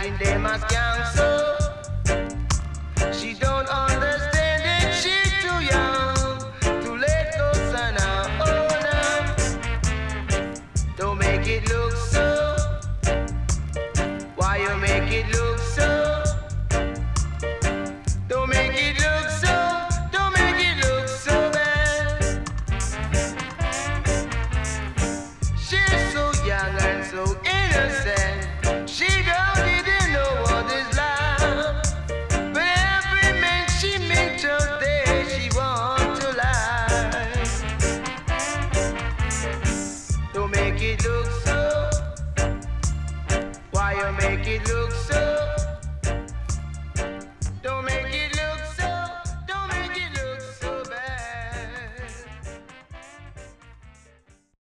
hiding them as counsel. She don't understand it, she's too young to let go, son. Oh no, don't make it look so. Why you make it look so? Don't make it look so. Don't make it look so bad. She's so young and so innocent. She don't even know what is love. But every man she meets today, she wants to lie. Don't make it look so. Why you make it look so?